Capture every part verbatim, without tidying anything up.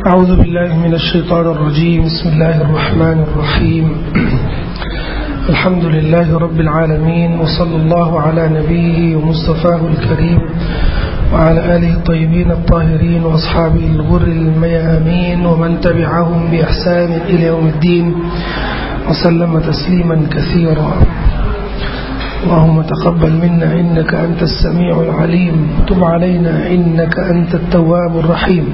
أعوذ بالله من الشيطان الرجيم بسم الله الرحمن الرحيم الحمد لله رب العالمين وصلى الله على نبيه ومصطفاه الكريم وعلى آله الطيبين الطاهرين وأصحابه الغر الميامين ومن تبعهم بإحسان إلى يوم الدين وسلم تسليما كثيرا اللهم تقبل منا إنك أنت السميع العليم تب علينا إنك أنت التواب الرحيم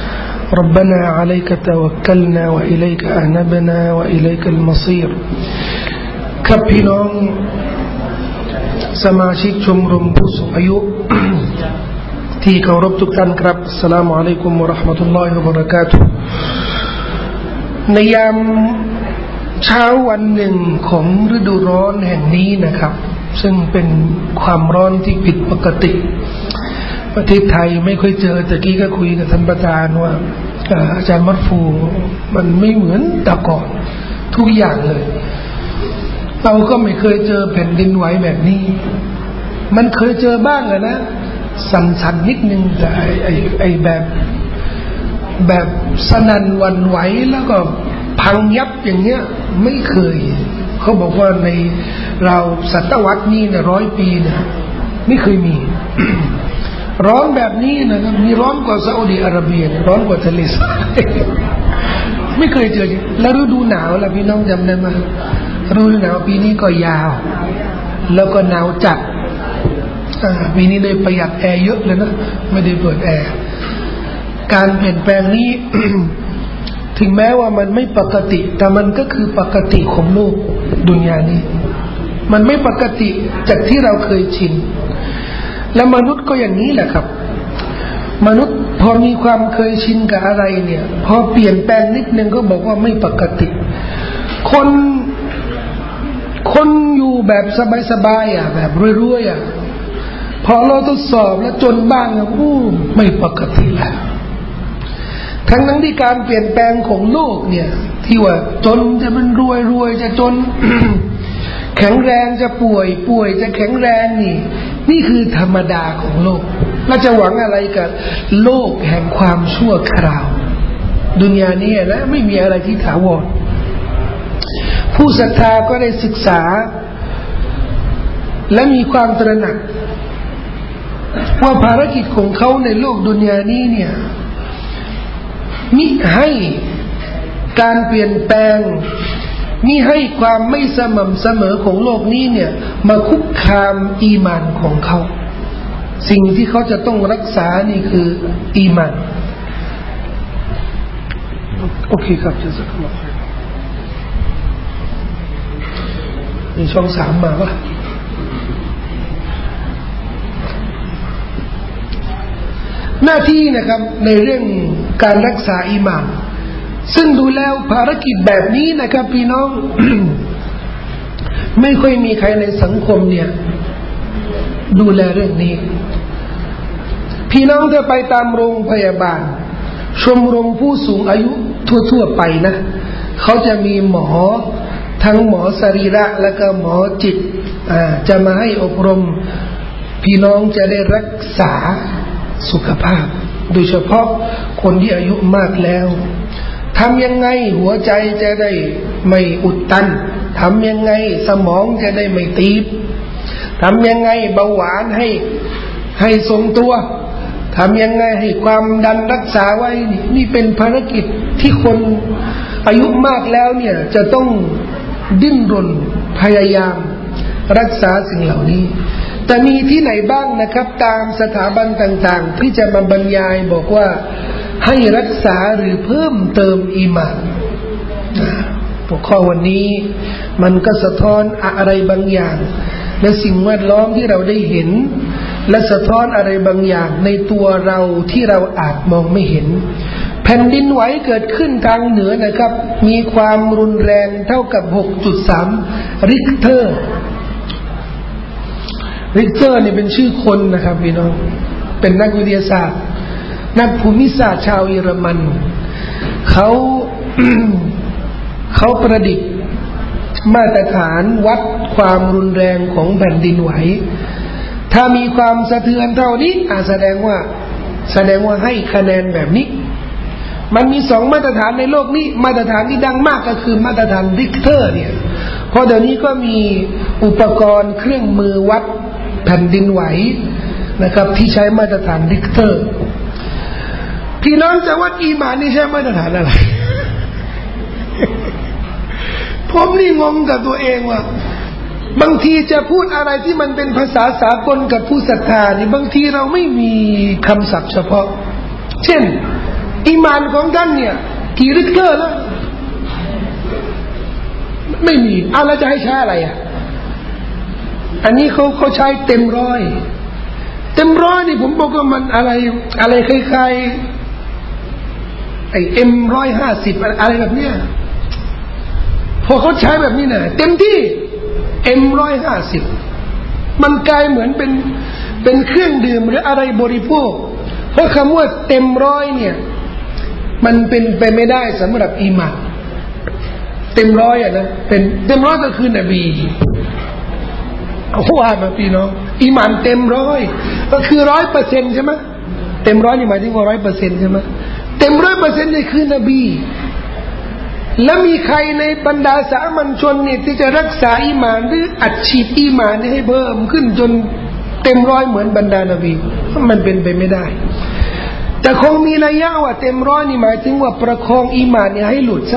ربنا عليك توكلنا وإليك أنبنا وإليك المصير ครับพี่น้องสมาชิกชมรมผู้สูงอายุ ที่เคารพทุกท่านครับอัสสลามุอะลัยกุมวะเราะห์มะตุลลอฮิวะบะเราะกาตุฮ์ในยามเช้าวันหนึ่งของฤดูร้อนแห่งนี้นะครับซึ่งเป็นความร้อนที่ผิดปกติประเทศไทยไม่ค่อยเจอแต่กี้ก็คุยกับท่านประธานว่าอาจารย์มัดฟูมันไม่เหมือนแต่ก่อนทุกอย่างเลยเราก็ไม่เคยเจอแผ่นดินไหวแบบนี้มันเคยเจอบ้างอะนะสั่นๆนิดนึงแต่ไอ้ไอ้ไอ้แบบแบบสนั่นหวั่นไหวแล้วก็พังยับอย่างเงี้ยไม่เคยเขาบอกว่าในเราศตวรรษนี้เนี่ยร้อยปีเนี่ยไม่เคยมี ร้อนแบบนี้นะครับมีร้อนกว่าซาอุดิอาระเบียร้อนกว่าทะเลทรายไม่เคยเจอแล้วฤดูหนาวล่ะพี่น้องจำได้ไหมฤดูหนาวปีนี้ก็ยาวแล้วก็หนาวจัดปีนี้เลยประหยัดแอร์เยอะเลยนะไม่ได้เปิดแอร์การเปลี่ยนแปลงนี้ ถึงแม้ว่ามันไม่ปกติแต่มันก็คือปกติของโลกดุนยานี้มันไม่ปกติจากที่เราเคยชินและมนุษย์ก็อย่างนี้แหละครับมนุษย์พอมีความเคยชินกับอะไรเนี่ยพอเปลี่ยนแปลงนิดนึงก็บอกว่าไม่ปกติคนคนอยู่แบบสบายๆอ่ะแบบรวยๆอ่ะพอเราทดสอบแล้วจนบ้างอ่ะโอ้ไม่ปกติแล้วทั้งนั้นที่การเปลี่ยนแปลงของโลกเนี่ยที่ว่าจนจะเป็นรวยรวยจะจน แข็งแรงจะป่วยป่วยจะแข็งแรงนี่นี่คือธรรมดาของโลกเราจะหวังอะไรกับโลกแห่งความชั่วคราวดุนยานี้นะไม่มีอะไรที่ถาวรผู้ศรัทธาก็ได้ศึกษาและมีความตระหนักว่าภารกิจของเขาในโลกดุนยานี้เนี่ยมิให้การเปลี่ยนแปลงมิให้ความไม่สม่ำเสมอของโลกนี้เนี่ยมาคุกคามอีหม่านของเขาสิ่งที่เขาจะต้องรักษานี่คืออีหม่านโอเคครับจะสักครู่มีช่องสามมาปะหน้าที่นะครับในเรื่องการรักษาอีหม่านซึ่งดูแล้วภารกิจแบบนี้นะครับพี่น้อง ไม่ค่อยมีใครในสังคมเนี่ยดูแลเรื่องนี้พี่น้องจะไปตามโรงพยาบาลชมรมผู้สูงอายุทั่วๆไปนะเขาจะมีหมอทั้งหมอสรีระและก็หมอจิตอ่าจะมาให้อบรมพี่น้องจะได้รักษาสุขภาพโดยเฉพาะคนที่อายุมากแล้วทำยังไงหัวใจจะได้ไม่อุดตันทำยังไงสมองจะได้ไม่ตีบทำยังไงเบาหวานให้ให้ทรงตัวทำยังไงให้ความดันรักษาไว้นี่นี่เป็นภารกิจที่คนอายุมากแล้วเนี่ยจะต้องดิ้นรนพยายามรักษาสิ่งเหล่านี้แต่มีที่ไหนบ้างนะครับตามสถาบันต่างๆที่จะมาบรรยายบอกว่าให้รักษาหรือเพิ่มเติมอีหม่านหัวข้อวันนี้มันก็สะท้อนอะไรบางอย่างและสิ่งแวดล้อมที่เราได้เห็นและสะท้อนอะไรบางอย่างในตัวเราที่เราอาจมองไม่เห็นแผ่นดินไหวเกิดขึ้นทางเหนือนะครับมีความรุนแรงเท่ากับ หกจุดสาม ริกเตอร์ริกเตอร์นี่เป็นชื่อคนนะครับพี่น้องเป็นนักวิทยาศาสตร์นักภูมิศาสตร์ชาวเยอรมันเขา เขาประดิษฐ์มาตรฐานวัดความรุนแรงของแผ่นดินไหวถ้ามีความสะเทือนเท่านี้อาจแสดงว่าแสดงว่าให้คะแนนแบบนี้มันมีสองมาตรฐานในโลกนี้มาตรฐานที่ดังมากก็คือมาตรฐานริกเตอร์เนี่ยเพราะเดี๋ยวนี้ก็มีอุปกรณ์เครื่องมือวัดแผ่นดินไหวนะครับที่ใช้มาตรฐานริกเตอร์พี่น้องจะวัดอีหม่านนี่ใช้มาตรฐานอะไร ผมนี่งงกับตัวเองว่าบางทีจะพูดอะไรที่มันเป็นภาษาสากลกับผู้ศรัทธานี่บางทีเราไม่มีคำศัพท์เฉพาะเช่นอีหม่านของท่านเนี่ยกี่ริกเตอร์แล้วไม่มีอะไรจะให้ใช้อะไรอ่ะอันนี้เขาเขาใช้เต็มร้อยเต็มร้อยนี่ผมบอกว่ามันอะไรอะไรคล้ายๆไอเอ็มร้อยห้าสิบอะไรแบบเนี้ยพอเขาใช้แบบนี้นะเต็มที่เอ็มร้อยห้าสิบมันกลายเหมือนเป็นเป็นเครื่องดื่มหรืออะไรบริโภคเพราะคำว่าเต็มร้อยเนี่ยมันเป็นไปไม่ได้สำหรับอีหม่านเต็มร้อยอ่ะนะเป็นเต็มร้อยก็คือนบีเอาว่ามาพี่น้องอีหม่านเต็มร้อยก็คือร้อยเปอร์เซ็นต์ใช่ไหมเต็มร้อยนี่หมายถึงว่าร้อยเปอร์เซ็นต์ใช่ไหมเต็มร้อยเปอร์เซ็นต์นี่คือนบีแล้วมีใครในบรรดาสามัญชนเนี่ยที่จะรักษาอีหม่านหรืออัดฉีดอีหม่านให้เพิ่มขึ้นจนเต็มร้อยเหมือนบรรดานบีมันเป็นไปไม่ได้แต่คงมีนัยยะว่าเต็มร้อยนี่หมายถึงว่าประคองอีหม่านเนี่ยให้หลุดซะ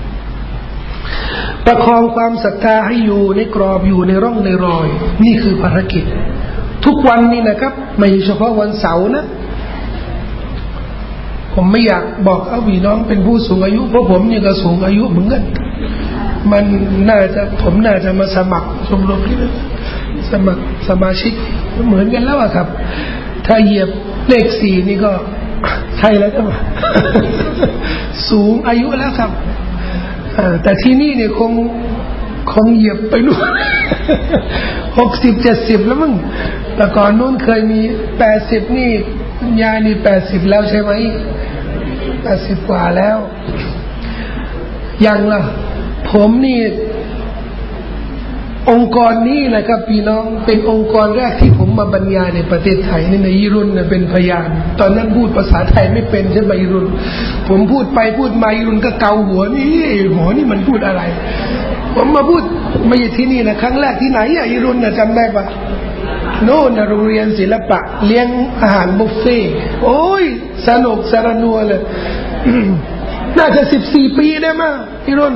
ประคองความศรัทธาให้อยู่ในกรอบอยู่ในร่องในรอยนี่คือภารกิจทุกวันนี้นะครับไม่เฉพาะวันเสาร์นะผมไม่อยากบอกเอาพี่น้องเป็นผู้สูงอายุเพราะผมเนี่ยก็สูงอายุเหมือนกันมันน่าจะผมน่าจะมาสมัครชมรมที่สมัครสมาชิกเหมือนกันแล้วอะครับถ้าเหยียบเลขสี่นี่ก็ใช่แล้วใช่ไหม สูงอายุแล้วครับแต่ที่นี่เนี่ยคงคงเหยียบไปนู่น หกสิบเจ็ดสิบแล้วมั้งแต่ก่อนนู้นเคยมีแปดสิบนี่คุณยายนี่แปดสิบแล้วใช่ไหมแปดสิบกว่าแล้วยังล่ะผมนี่องค์กรนี้นะครับพี่น้องเป็นองค์กรแรกที่ผมมาบรรยายในประเทศไทยนี่ในยิรุนเนี่ยเป็นพยานตอนนั้นพูดภาษาไทยไม่เป็นใช่ไหมยิรุนผมพูดไปพูดมายิรุนก็เกาหัวนี่หมอนี่มันพูดอะไรผมมาพูดไม่ใช่ที่นี่นะครั้งแรกที่ไหนอะยิรุนนะจำได้ปะโน่นนะโรงเรียนศิลปะเลี้ยงอาหารบุฟเฟ่โอ้ยสนุกสรนัวเลย น่าจะสิบสี่ปีได้มั้ยยิรุน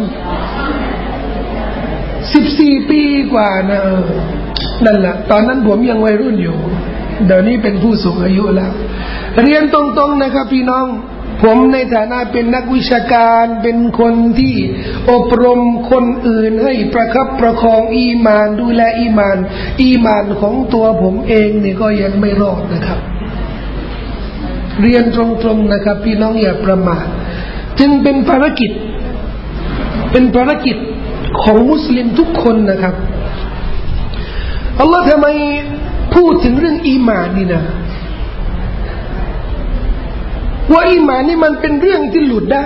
สิบสี่ปีกว่านะนั่นแหละตอนนั้นผมยังวัยรุ่นอยู่เดี๋ยวนี้เป็นผู้สูงอายุแล้วเรียนตรงๆนะครับพี่น้องผมในฐานะเป็นนักวิชาการเป็นคนที่อบรมคนอื่นให้ประคับประคองอีหม่านดูแลอีหม่านอีหม่านของตัวผมเองนี่ก็ยังไม่รอดนะครับเรียนตรงๆนะครับพี่น้องอย่าประมาทจึงเป็นภารกิจเป็นภารกิจของมุสลิมทุกคนนะครับอัลลอฮ์ทำไมพูดถึงเรื่องอีหม่านนี่นะว่าอีหม่านนี่มันเป็นเรื่องที่หลุดได้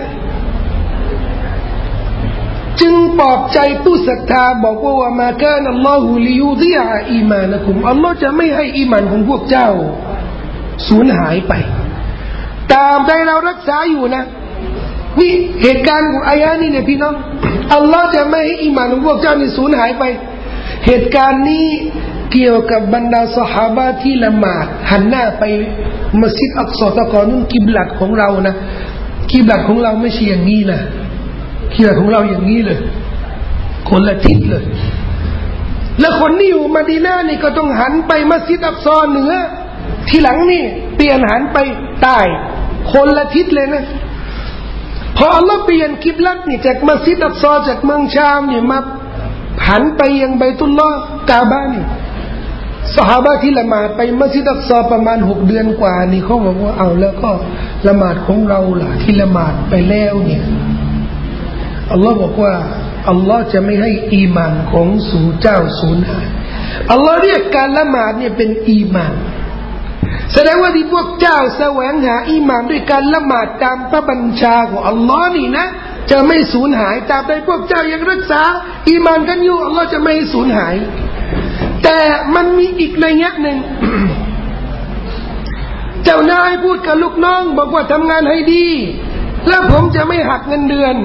จึงปลอบใจผู้ศรัทธาบอกว่าว่ามากานัลลอฮุลิยูฎิอะอีมานะกุมอัลลอฮ์จะไม่ให้อีหม่านของพวกเจ้าสูญหายไปตามใดเรารักษาอยู่นะนี่เหตุการณ์ของอายะนี้เนี่ยพี่น้องอัลลอฮ์จะไม่ให้อีหม่านของพวกเจ้านี่สูญหายไปเหตุการณ์นี้เกี่ยวกับบรรดาซอฮาบะห์ที่ละหมาดหันหน้าไปมัสยิดอักษอตะกอนนู่นกิบลัตของเรานะกิบลัตของเราไม่ใช่อย่างนี้นะกิบลัตของเราอย่างนี้เลยคนละทิศเลยแล้วคนที่อยู่มะดีนะห์นี่ก็ต้องหันไปมัสยิดอักษอเหนือทีหลังนี่เปลี่ยนหันไปใต้คนละทิศเลยนะพออัลลอฮ์เปลี่ยนกิบลัตนี่จากมัสยิดอักษอจากเมืองชามนี่มาหันไปยังบัยตุลลอฮ์กาบะนี่ซอฮาบะห์ที่ละหมาดไปมัสยิดอักษอประมาณหกเดือนกว่านี่เขาบอกว่าเอาแล้วก็ละหมาดของเราล่ะที่ละหมาดไปแล้วเนี่ยอัลลอฮ์บอกว่าอัลลอฮ์จะไม่ให้อีหม่านของสู่เจ้าสูญหายอัลลอฮ์เรียกการละหมาดเนี่ยเป็นอีหม่านแสดงว่าที่พวกเจ้าแสวงหาอีหม่านด้วยการละหมาดตามพระบัญชาของอัลลอฮ์นี่นะจะไม่สูญหายตราบใดพวกเจ้ายังรักษาอีหม่านกันอยู่อัลลอฮ์จะไม่ให้สูญหายแต่มันมีอีกนัยยะหนึ่ง เจ้านายพูดกับลูกน้องบอกว่าทำงานให้ดีแล้วผมจะไม่หักเงินเดือน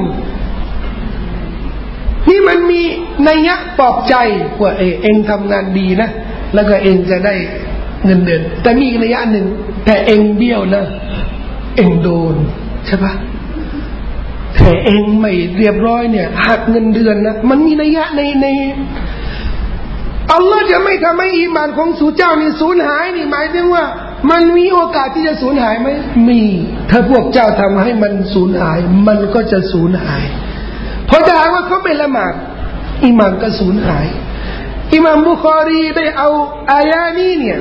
นี่มันมีนัยยะปลอบใจว่าเอเองทำงานดีนะแล้วก็เองจะได้เงินเดือนแต่มีนัยยะหนึ่งแต่เองเบี้ยวนะเองโดนใช่ปะแต่เองไม่เรียบร้อยเนี่ยหักเงินเดือนนะมันมีนัยยะในในอัลลอฮ์จะไม่ทำให้อีหม่านของสู่เจ้านี่สูญหายนี่หมายถึงว่ามันมีโอกาสที่จะสูญหายไหมมีถ้าพวกเจ้าทำให้มันสูญหายมันก็จะสูญหายเพราะถ้าหากว่าเขาเป็นละหมาดอีหม่านก็สูญหายอิหม่ามบุคอรีได้เอาอายะนี้เนี่ย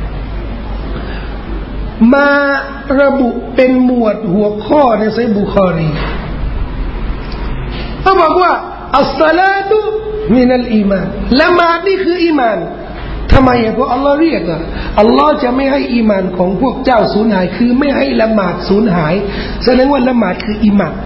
มาระบุเป็นหมวดหัวข้อในซัยบุคอรีเขาบอกว่าอัสศอลาตุมินัลอีมานละหมาดนี่คืออีมานทำไมอ่ะเพราะอัลลอฮ์เรียกอ่ะอัลลอฮ์จะไม่ให้อีมานของพวกเจ้าสูญหายคือไม่ให้ละหมาดสูญหายแสดงว่าละหมาดคืออีมาน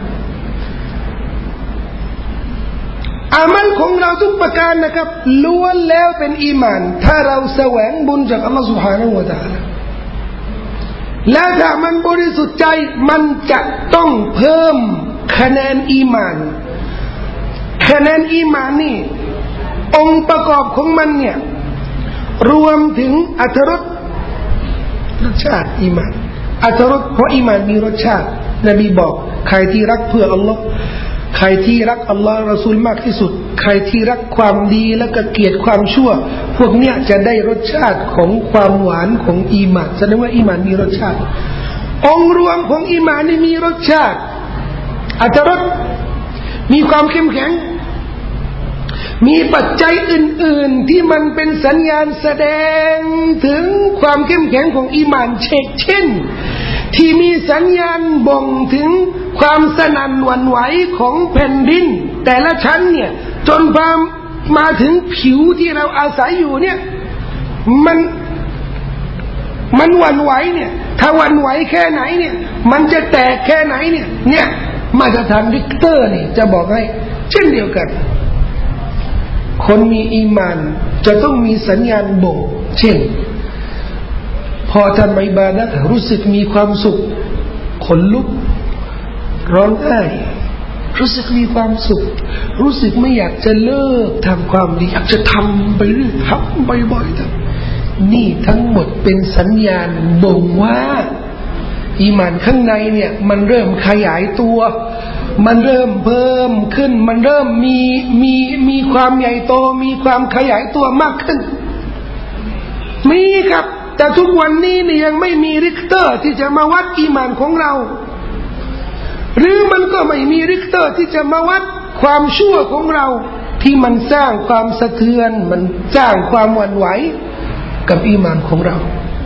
อามัลของเราทุกประการนะครับล้วนแล้วเป็นอีมานถ้าเราแสวงบุญจากอัลลอฮ์ سبحانه และ تعالى และถ้ามันบริสุทธิ์ใจมันจะต้องเพิ่มคะแนนอีมานคะแนนอีมานนี่องค์ประกอบของมันเนี่ยรวมถึงอรรถรสรสชาติอีมานอรรถรสเพราะอีมานมีรสชาตินบีบอกใครที่รักเพื่ออัลลอฮ์ใครที่รักอัลลอฮ์รอซูลมากที่สุดใครที่รักความดีและก็เกลียดความชั่วพวกเนี้ยจะได้รสชาติของความหวานของอีมานแสดงว่าอีมานมีรสชาติองค์รวมของอีมานนี่มีรสชาติอรรถรสมีความเข้มแข็งมีปัจจัยอื่นๆที่มันเป็นสัญญาณแสดงถึงความเข้มแข็งของอีหม่านเช่นเช่นที่มีสัญญาณบ่งถึงความสนั่นหวั่นไหวของแผ่นดินแต่ละชั้นเนี่ยจนพามาถึงผิวที่เราอาศัยอยู่เนี่ยมันมันหวั่นไหวเนี่ยถ้าหวั่นไหวแค่ไหนเนี่ยมันจะแตกแค่ไหนเนี่ยเนี่ยมาตรฐานริกเตอร์นี่จะบอกให้เช่นเดียวกันคนมีอีมานจะต้องมีสัญญาณบ่งเช่นพอทำอิบาดะห์รู้สึกมีความสุขขนลุกร้องไห้รู้สึกมีความสุขรู้สึกไม่อยากจะเลิกทำความดีอยากจะทำไปเรื่อยทำบ่อยๆนี่ทั้งหมดเป็นสัญญาณบ่งว่าอีหม่านข้างในเนี่ยมันเริ่มขยายตัวมันเริ่มเพิ่มขึ้นมันเริ่มมีมีมีความใหญ่โตมีความขยายตัวมากขึ้นมีครับแต่ทุกวันนี้เนี่ยยังไม่มีริกเตอร์ที่จะมาวัดอีหม่านของเราหรือมันก็ไม่มีริกเตอร์ที่จะมาวัดความชั่วของเราที่มันสร้างความสะเทือนมันสร้างความหวั่นไหวกับอีหม่านของเรา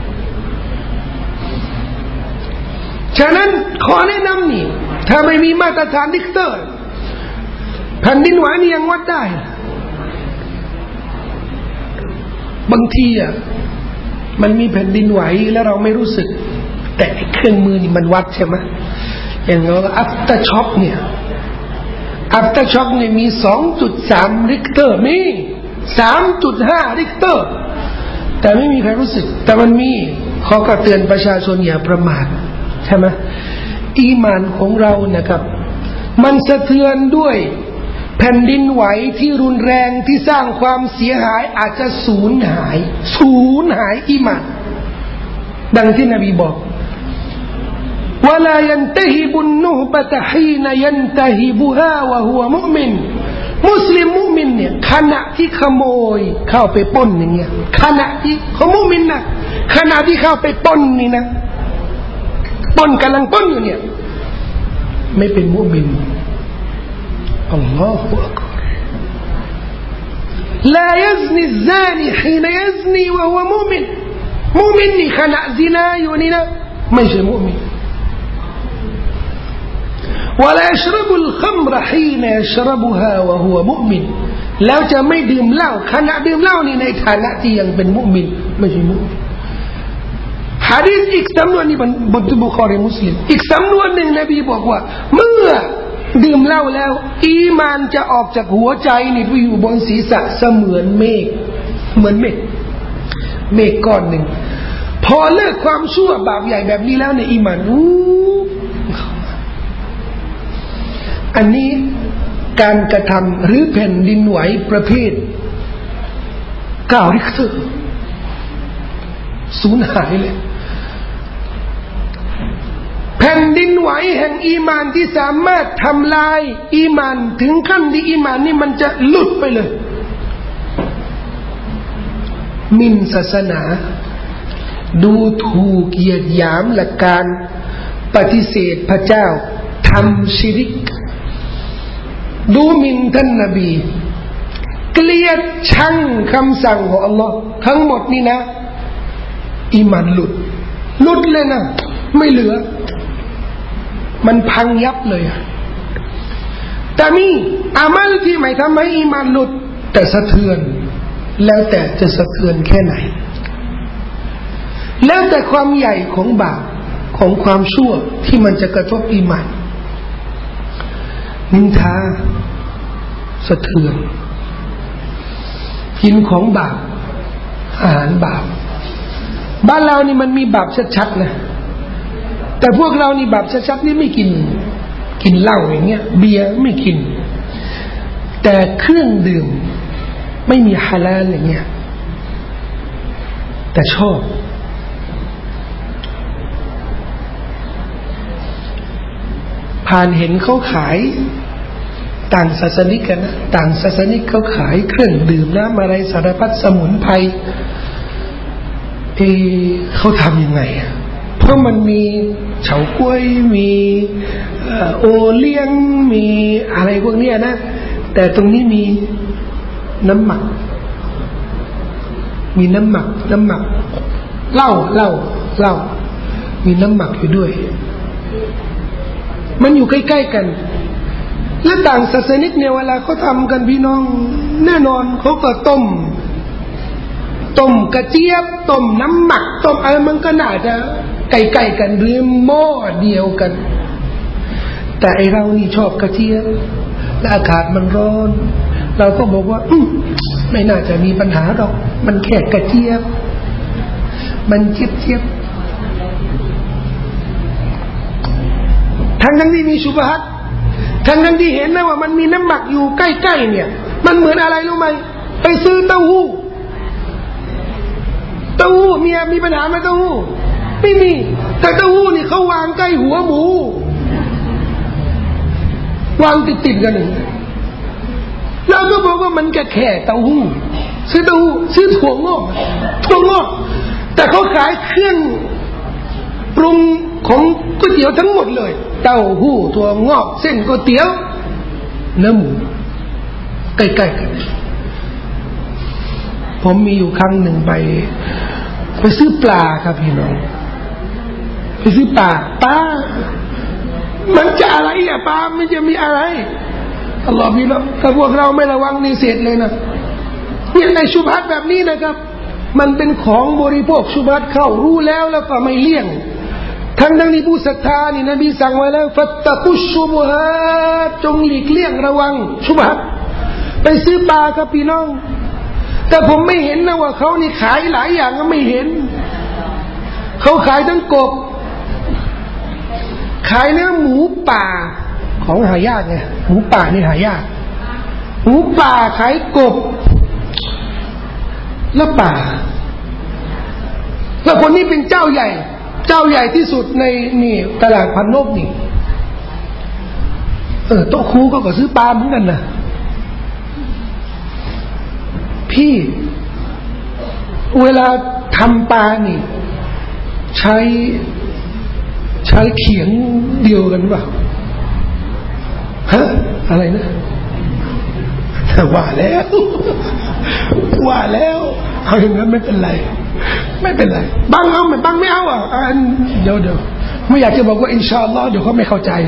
ฉะนั้นขอแนะนำนี่ถ้าไม่มีมาตรฐานริกเตอร์แผ่นดินไหวนี่ยังวัดได้บางทีอ่ะมันมีแผ่นดินไหวแล้วเราไม่รู้สึกแต่เครื่องมือนี่มันวัดใช่ไหมอย่างเราอัฟเตอร์ช็อคเนี่ยอัฟเตอร์ช็อคเนี่ยมี สองจุดสาม ริกเตอร์มี สามจุดห้า ริกเตอร์แต่ไม่มีใครรู้สึกแต่มันมีเขาก็เตือนประชาชนอย่าประมาทใช่ไหมอีหม่านของเรานะครับมันสะเทือนด้วยแผ่นดินไหวที่รุนแรงที่สร้างความเสียหายอาจจะสูญหายสูญหายอีหม่านดังที่นบีบอกวะลายันตะฮิบุนนุฮบะตะฮีนยันตะฮิบุฮาวะฮุวะมุอ์มินมุสลิมมุมินเนี่ยขณะที่ขโมยเข้าไปปล้นอย่างเงี้ยขณะที่เขามุมินนะขณะที่เข้าไปปล้นนี่นะปล้นกำลังปล้นอยู่เนี่ยไม่เป็นมุมินอัลลอฮฺอักบัรลายัซนิซานีฮีนยัซนีวะฮุวะมุมินมุมินนี่ขณะซินาอยู่นี่นะไม่ใช่มุมินولا يشرب الخمر حين يشربها وهو مؤمن แล้วจะไม่ดื่มเหล้าขณะดื่มเหล้านี่ในฐานะที่ยังเป็นมุมินไม่ใช่มุมินหะดีษอีกสำนวนนี้บนบุคอรีมุสลิมอีกสำนวนหนึ่งนบีบอกว่าเมื่อดื่มเหล้าแล้วอีมานจะออกจากหัวใจนี่ไปอยู่บนศีรษะเสมือนเมฆเหมือนเมฆเมฆก้อนหนึ่งพอเลิกความชั่วบาปใหญ่แบบนี้แล้วเนี่ยอีมานอู้อันนี้การกระทำหรือแผ่นดินไหวประเภทเก้าริกเตอร์สูญหายเลยแผ่นดินไหวแห่งอีมานที่สามารถทำลายอีมานถึงขั้นที่อีมานนี่มันจะหลุดไปเลยหมิ่นศาสนาดูถูกเหยียดหยามหลักการปฏิเสธพระเจ้าทำชิริกดูหมิ่นท่านนบีเกลียดชังคำสั่งของอัลลอฮ์ทั้งหมดนี่นะอีมานหลุดหลุดเลยนะไม่เหลือมันพังยับเลยแต่มีอามัลที่ไม่ทำให้อีมานหลุดแต่สะเทือนแล้วแต่จะสะเทือนแค่ไหนแล้วแต่ความใหญ่ของบาปของความชั่วที่มันจะกระทบอีมานนินทาสะเทือนกินของบาปอาหารบาปบ้านเรานี่มันมีบาปชัดๆนะแต่พวกเรานี่บาปชัดๆนี่ไม่กินกินเหล้าอย่างเงี้ยเบียร์ไม่กินแต่เครื่องดื่มไม่มีฮาลาลอย่างเงี้ยแต่ชอบผ่านเห็นเขาขายต่างศาสนิกกันนะต่างศาสนิกเขาขายเครื่องดื่มน้ำอะไรสารพัดสมุนไพรเอเขาทำยังไงอ่ะเพราะมันมีเฉาก๊วยมีโอเลี้ยงมีอะไรพวกนี้นะแต่ตรงนี้มีน้ำหมักมีน้ำหมักน้ำหมักเหล้าเหล้าเหล้ามีน้ำหมักอยู่ด้วยมันอยู่ใกล้ๆกันและต่างศาสนิกเนี่ยเวลาเขาทำกันพี่น้องแน่นอนเขาก็ต้มต้มกระเจี๊ยบต้มน้ำหมักต้มอะไรมันก็น่าจะใกล้ๆกันหรือหม้อเดียวกันแต่ไอเรานี่ชอบกระเจี๊ยบและอากาศมันร้อนเราก็บอกว่าอืมไม่น่าจะมีปัญหาหรอกมันแค่กระเจี๊ยบมันเจี๊ยบๆทั้งทั้งที่มีชุบฮัตทั้งทั้งที่เห็นนะว่ามันมีน้ำหมักอยู่ใกล้ๆเนี่ยมันเหมือนอะไรรู้ไหมไปซื้อเต้าหู้เต้าหู้มีมีปัญหาไหมเต้าหู้ไม่มีแต่เต้าหู้นี่เขาวางใกล้หัวหมูวางติดๆกันหนึ่งเราก็บอกว่ามันแค่แค่เต้าหู้ซื้อเต้าหู้ซื้อถั่วงอกถั่วงอกแต่เขาขายเครื่องปรุงของก๋วยเตี๋ยวทั้งหมดเลยเต้าหู้ถั่วงอกเส้นก๋วยเตี๋ยวเนื้อหมูใกล้ๆกันผมมีอยู่ครั้งหนึ่งไปไปซื้อปลาครับพี่น้องไปซื้อปลาปลามันจะอะไรอ่ะปลามันจะมีอะไรอัลลอฮฺพี่น้องถ้าพวกเราไม่ระวังนี่เสร็จเลยนะเนี่ยในชุบฮัตแบบนี้นะครับมันเป็นของบริโภคชุบฮัตเข้ารู้แล้วแล้วก็ไม่เลี่ยงทั้งทั้งที่ผู้ศรัทธานี่นบีสั่งไว้แล้วฟัตตะกุชชุบฮัตจงหลีกเลี่ยงระวังชุบฮัตไปซื้อปลาครับพี่น้องแต่ผมไม่เห็นนะว่าเขานี่ขายหลายอย่างก็ไม่เห็นเขาขายทั้งกบขายเนื้อหมูป่าของหายากไงหมูป่านี่หายากหมูป่าขายกบแล้วป่าแล้วคนนี้เป็นเจ้าใหญ่เจ้าใหญ่ที่สุดในนี่ตลาดพันนกนี่เออโต๊ะครูก็ก็ซื้อปลาเหมือนกันนะพี่เวลาทำปลานี่ใช้ใช้เขียงเดียวกันป่ะฮะอะไรนะว่าแล้วว่าแล้วเอาอย่างนั้นไม่เป็นไรไม่เป็นไรบางเอาไม่บางไม่เอาอ่ะเดี๋ยวเดี๋ยวไม่อยากจะบอกว่าอินชาอัลลอฮ์เดี๋ยวเขาไม่เข้าใจ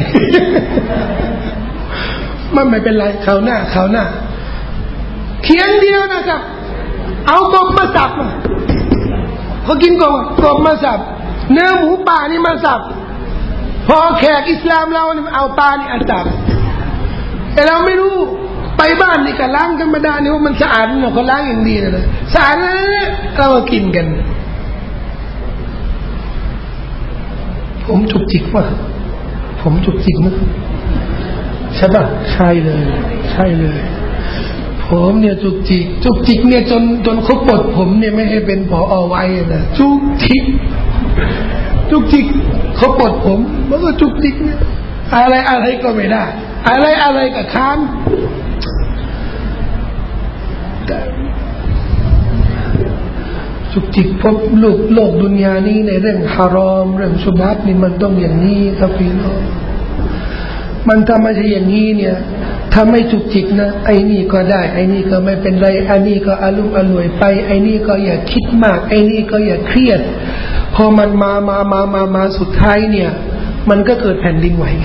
มันไม่เป็นไรคราวหน้าคราวหน้าเขียนเดียวนะครับเอากบมาสับเขากินกบกบมาสับเนื้อหมูป่านี่มาสับพอแขกอิสลามเราเอาปลานี่อันสับแต่เราไม่รู้ไปบ้านนี่ก็ล้างธรรมดานี่ว่ามันสะอาดเนาะเขาล้างอย่างดีเลยสะอาดแล้วเราก็กินกันผมจุกจิกว่ะผมจุกจิกนะใช่ป่ะใช่เลยใช่เลยผมเนี่ยจุกจิกจุกจิกเนี่ยจนจนเขาปลดผมเนี่ยไม่ให้เป็นผอ.ไว้นะจุกจิกจุกจิกเขาปลดผมมันก็จุกจิกเนี่ยอะไรอะไรก็ไม่ได้อะไรอะไรก็ค้านจุกจิกพบโลกโลกดุนยานี้ในเรื่องฮารอมเรื่องชุบฮัตนี่มันต้องอย่างนี้ครับพี่น้องมันถ้าไม่ใช่อย่างนี้เนี่ยถ้าไม่จุกจิกนะไอ้นี่ก็ได้ไอ้นี่ก็ไม่เป็นไรไอ้นี่ก็อารมณ์อร่วยไปไอ้นี่ก็อย่าคิดมากไอ้นี่ก็อย่าเครียดพอมันมามามามามาสุดท้ายเนี่ยมันก็เกิดแผ่นดินไหวไง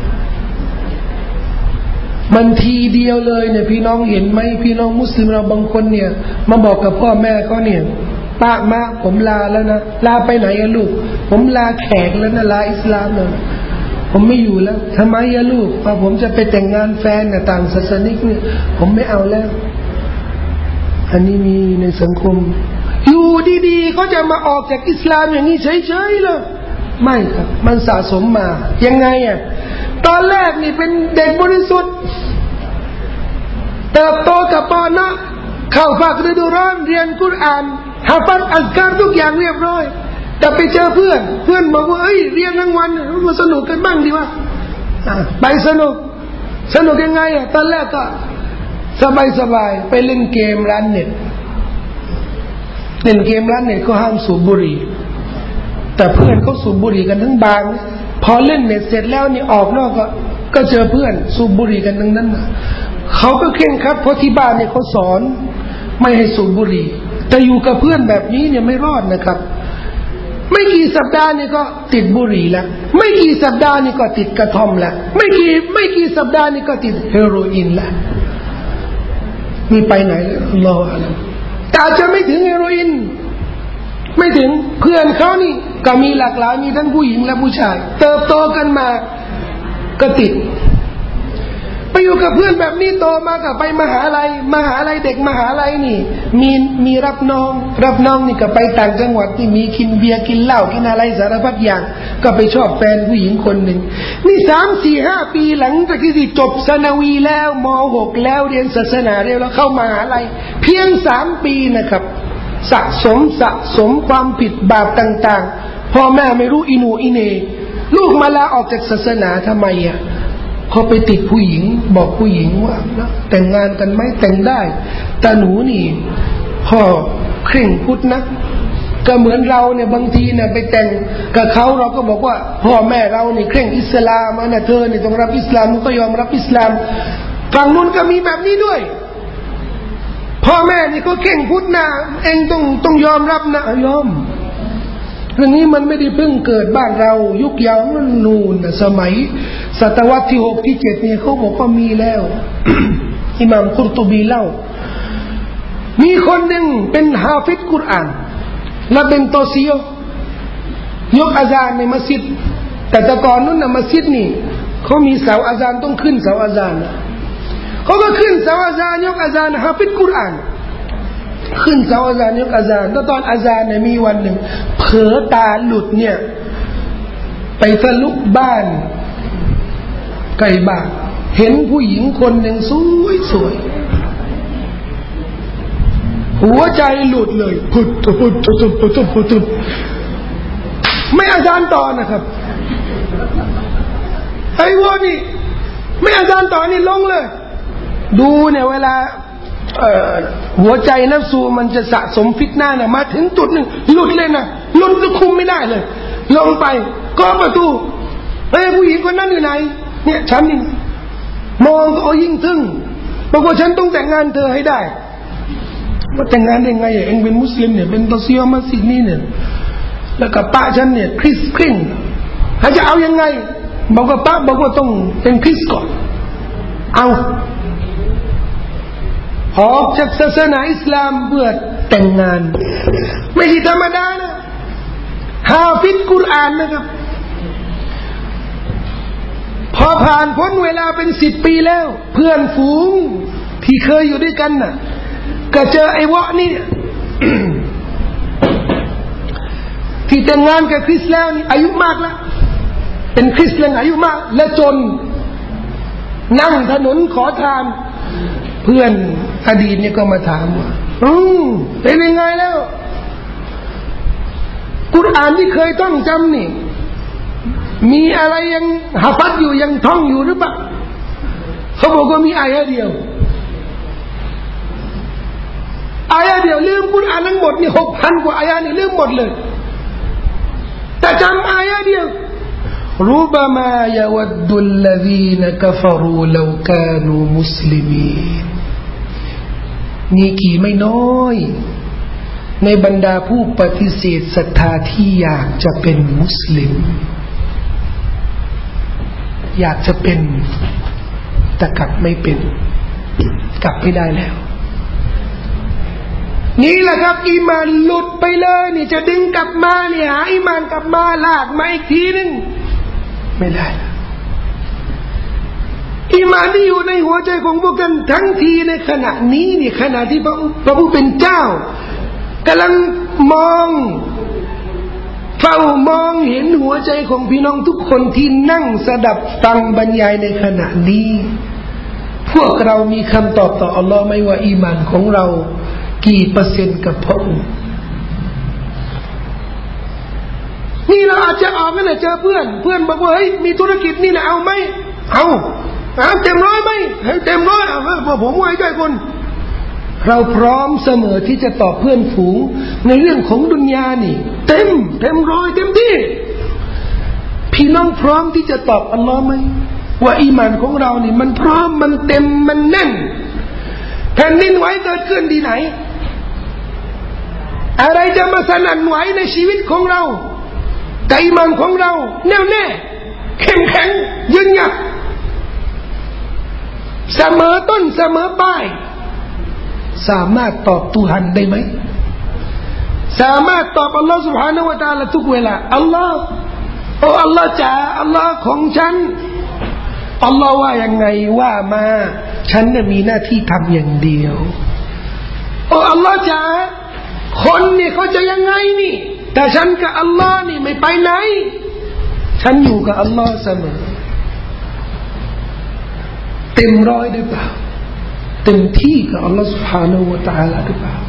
มันทีเดียวเลยเนี่ยพี่น้องเห็นไหมพี่น้องมุสลิมเราบางคนเนี่ยมาบอกกับพ่อแม่เขาเนี่ยป้ามาผมลาแล้วนะลาไปไหนอะลูกผมลาแขกแล้วนะลาอิสลามเลยผมไม่อยู่แล้วทำไมอะลูกพอผมจะไปแต่งงานแฟนเนี่ยต่างศาสนิกเนี่ยผมไม่เอาแล้วอันนี้มีในสังคมอยู่ดีๆเขาจะมาออกจากอิสลามอย่างนี้เฉยๆเลยไม่ครับมันสะสมมายังไงอ่ะตอนแรกนี่เป็นเด็กบริสุทธิ์เติบโตกับปอนะเข้าภาคฤดูร้อนเรียนกุรอานฮาฟัดอัซการทุกอย่างเรียบร้อยแต่ไปเจอเพื่อนเพื่อนบอกว่าเอ้ยเรียนทั้งวันมาสนุกกันบ้างดีวะไปสนุกสนุกยังไงอ่ะตอนแรกก็สบายสบายไปเล่นเกมร้านเน็ตเล่นเกมร้านเน็ตก็ห้ามสูบบุหรี่แต่เพื่อนเขาสูบบุหรี่กันทั้งบางพอเล่นเน็ตเสร็จแล้วนี่ออกนอกก็ก็เจอเพื่อนสูบบุหรี่กันทั้งนั้นเขาก็เคร่งครัดเพราะที่บ้านเนี่ยเขาสอนไม่ให้สูบบุหรี่แต่อยู่กับเพื่อนแบบนี้เนี่ยไม่รอดนะครับไม่กี่สัปดาห์นี่ก็ติดบุหรี่แล้วไม่กี่สัปดาห์นี่ก็ติดกระท่อมแล้วไม่กี่ไม่กี่สัปดาห์นี่ก็ติดเฮโรอีนแล้วมีไปไหนแล้วอัลลอฮฺอัลลอฮฺแต่อาจจะไม่ถึงเฮโรอีนไม่ถึงเพื่อนเขานี่ก็มีหลากหลายมีทั้งผู้หญิงและผู้ชายเติบโตกันมาก็ติดไปอยู่กับเพื่อนแบบนี้โตมาก็ไปมหาลัยมหาลัยเด็กมหาลัยนี่มีมีรับน้องรับน้องนี่ก็ไปต่างจังหวัดที่มีกินเบียร์กินเหล้ากินอะไรสารพัดอย่างก็ไปชอบแฟนผู้หญิงคนหนึ่งนี่สามสี่ห้าปีหลังจากที่จบสนาวีแล้วมหกแล้วเรียนศาสนาเรียนแล้วเข้ามหาลัยเพียงสามปีนะครับสะสมสะสมความผิดบาปต่างๆพ่อแม่ไม่รู้อินูอิเนลูกมาลาออกจากศาสนาทำไมอ่ะเขาไปติดผู้หญิงบอกผู้หญิงว่าแต่งงานกันไหมแต่งได้แต่หนูนี่พ่อเคร่งพุทธนะก็เหมือนเราเนี่ยบางทีเนี่ยไปแต่งกับเขาเราก็บอกว่าพ่อแม่เราเนี่ยเคร่งอิสลามนะเธอเนี่ยต้องรับอิสลามมึงก็ยอมรับอิสลามฝั่งนู้นก็มีแบบนี้ด้วยพ่อแม่นี่ก็เข่งพุทธนะเองต้องต้องยอมรับนะยอมเรื่องนี้มันไม่ได้เพิ่งเกิดบ้านเรายุคยาวมันนูนสมัยศตวรรษที่หกที่เจ็ดเนี่ยเขาบอกว่ามีแล้ว อิหม่ามกุรตุบีเล่ามีคนหนึ่งเป็นฮาฟิซกุรอานและเป็นโตซีโอยกอาซานในมัสยิดแต่แต่ก่อนนู้นนะมัสยิดนี่เขามีเสาอาซานต้องขึ้นเสาอาซานเขาก็ขึ้นเสาอาซานยกอาซานฮาฟิซกุรอานขึ้นเสาอาซานยกอาซานแล้วตอนอาซานเนี่ยมีวันหนึ่งเผลอตาหลุดเนี่ยไปทะลุบ้านไกลบ้านเห็นผู้หญิงคนหนึ่งสวยสวยหัวใจหลุดเลยพุทธพุทธพุทธพุทธพุทธไม่อาซานต่อนะครับไอ้วัวนี่ไม่อาซานต่อนี่ลงเลยดูเนี่ยเวลาหัวใจนัฟซูมันจะสะสมฟิตนาเนี่ยมาถึงจุดหนึ่งหลุดเลยนะหลุดคุมไม่ได้เลยลงไปก็ประตูเฮ้ยผู้หญิงคนนั้นอยู่ไหนเนี่ยฉันนี่มองก็ยิ่งทึ่งบอกว่าฉันต้องแต่งงานเธอให้ได้ว่าแต่งงานได้ไงเองเป็นมุสลิมเนี่ยเป็นตอซียมัสยิดนี่เนี่ยแล้วกับป้าฉันเนี่ยคริสคริงเขาจะเอายังไงบอกว่าป้าบอกว่าต้องเป็นคริสก่อนเอาออกจากศาสนาอิสลามเพื่อแต่งงานไม่ใช่ธรรมดานะฮาฟิซกุรอานนะครับพอผ่านพ้นเวลาเป็นสิบปีแล้วเพื่อนฝูงที่เคยอยู่ด้วยกันน่ะก็เจอไอ้วะนี่ ที่แต่งงานกับคริสแล้วนี่อายุมากแล้วเป็นคริสแล้วอายุมากและจนนั่งถนนขอทานเพื่อนอดีตเนี่ยก็มาถามว่าอืมเป็นยังไงแล้วกุรอานที่เคยท่องจำนี่มีอะไรยังหะฟัดอยู่ยังท่องอยู่หรือเปล่าเขาบอกว่ามีอายะเดียวอายะเดียวลืมกุรอานทั้งหมดนี่หกพันกว่าอายะนี่ลืมหมดเลยแต่จำอายะเดียวรูบมายวัดดุลลซีนกัฟรูลวกานูมุสลิมีนนี่กี่ไม่น้อยในบรรดาผู้ปฏิเสธศรัทธาที่อยากจะเป็นมุสลิมอยากจะเป็นแต่กลับไม่เป็นกลับไม่ได้แล้วนี่แหละครับอีมานหลุดไปเลยนี่จะดึงกลับมาเนี่ยหาอีมานกลับมาลากมาอีกทีนึงไม่ได้อีมานที่อยู่ในหัวใจของพวกกันทั้งทีในขณะนี้นี่ขณะที่พระพระผู้เป็นเจ้ากำลังมองเฝ้ามองเห็นหัวใจของพี่น้องทุกคนที่นั่งสดับฟังบรรยายในขณะนี้พวกเรามีคำตอบต่ออัลลอฮ์ไหมว่าอีมานของเรากี่เปอร์เซ็นต์กับพระองค์นี่เราอาจจะออกกันนะเจอเพื่อนเพื่อนบอกว่าเฮ้ยมีธุรกิจนี่นะเอาไหมเอาเอาเต็มร้อยไหมเต็มร้อยเอาพอผมไว้ใจคนเราพร้อมเสมอที่จะตอบเพื่อนฝูงในเรื่องของดุนยานี่เต็มเต็มร้อยเต็มที่พี่น้องพร้อมที่จะตอบอัลลอฮ์ไหมว่าอีหม่านของเรานี่มันพร้อมมันเต็มมันแน่นแผ่นดินไหวเกิดขึ้นที่ไหนอะไรจะมาสนั่นไหวในชีวิตของเราแต่อีหม่านของเราแน่วแน่เข้มแข็งยืนหยัดเสมอต้นเสมอปลายสามารถตอบตุฮันได้ไหมสามารถตอบอัลลอฮฺ سبحانه และ تعالى ทุกเวลาอัลลอฮฺโอ้อัลลอฮฺจ๋าอัลลอฮฺของฉันอัลลอฮฺว่ายังไงว่ามาฉันจะมีหน้าที่ทำอย่างเดียวโอ้อัลลอฮฺจ๋าคนนี่เขาจะยังไงนี่แต่ฉันกับอัลลอฮฺนี่ไม่ไปไหนฉันอยู่กับอัลลอฮฺเสมอเต็มร้อยหรือเปล่าเต็มที่กับอัลลอฮฺ سبحانه และ تعالى หรือเปล่า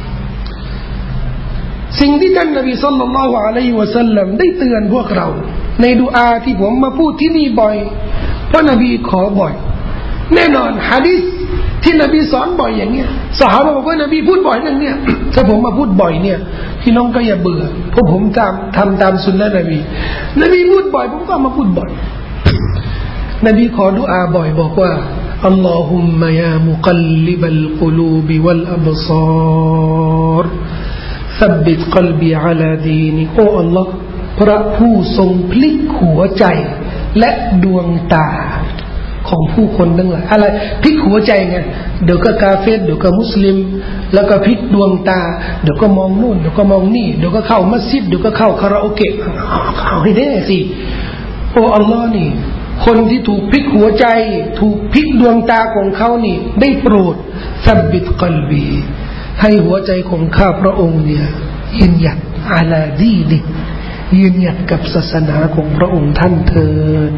สิ่งที่ท่านนบีศ็อลลัลลอฮุอะลัยฮิวะซัลลัมได้เตือนพวกเราในดุอาที่ผมมาพูดที่นี่บ่อยเพราะนบีขอบ่อยแน่นอนหะดีษที่นบีสอนบ่อยอย่างเงี้ยซอฮาบะห์บอกว่านบีพูดบ่อยอย่างเนี้ยถ้าผมมาพูดบ่อยเนี่ยพี่น้องก็อย่าเบื่อเพราะผมตามทำตามสุนนะนบีนบีพูดบ่อยผมก็มาพูดบ่อยนบีขอดุอาบ่อยบอกว่าอัลลอฮุมมะยามุกัลลิบัลกุลูบิวัลอับศารซับบิตกัลบีอะลาดีนิโออัลลอฮ์พระผู้ทรงพลิกหัวใจและดวงตาของผู้คนทั้งหลายอะไรพลิกหัวใจไงเดี๋ยวก็กาเฟรเดี๋ยวก็มุสลิมแล้วก็พลิกดวงตาเดี๋ยวก็มองนู่นเดี๋ยวก็มองนี่เดี๋ยวก็เข้ามัสยิดเดี๋ยวก็เข้าคาราโอเกะเอาให้แน่สิโอ้อัลลอฮ์นี่คนที่ถูกพลิกหัวใจถูกพลิกดวงตาของเขานี่ได้โปรดซับบิตกัลบีให้หัวใจของข้าพระองค์เนี่ยยืนหยัดอาลาดีนิยืนหยัดกับศาสนาของพระองค์ท่านเถิด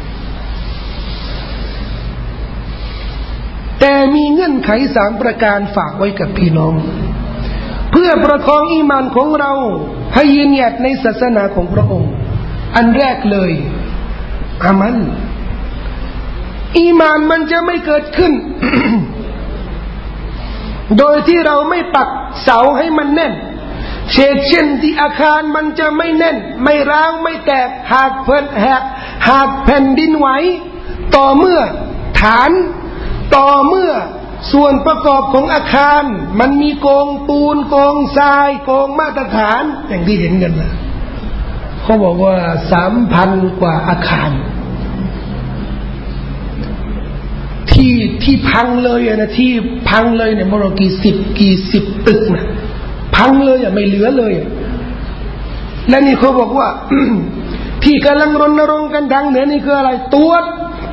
แต่มีเงื่อนไขสามประการฝากไว้กับพี่น้องเพื่อประคองอีหม่านของเราให้ยืนหยัดในศาสนาของพระองค์อันแรกเลยอามันอีหม่านมันจะไม่เกิดขึ้น โดยที่เราไม่ปักเสาให้มันแน่นเช่นเช่นที่อาคารมันจะไม่แน่นไม่ร้าวไม่แตกหากเพิ่นหากหากแผ่นดินไหวต่อเมื่อฐานต่อเมื่อส่วนประกอบของอาคารมันมีโกงปูนโกงทรายโกงมาตรฐานอย่างที่เห็นกันนะเขาบอกว่าสามพันกว่าอาคารที่ที่พังเลยนะที่พังเลยเนี่ยมรกี่สิบกี่สิบตึกนะพังเลยอ่ะไม่เหลือเลยและนี่เขาบอกว่า ที่กำลังรณรงค์กันดังเหนือนี่คืออะไรตรวจ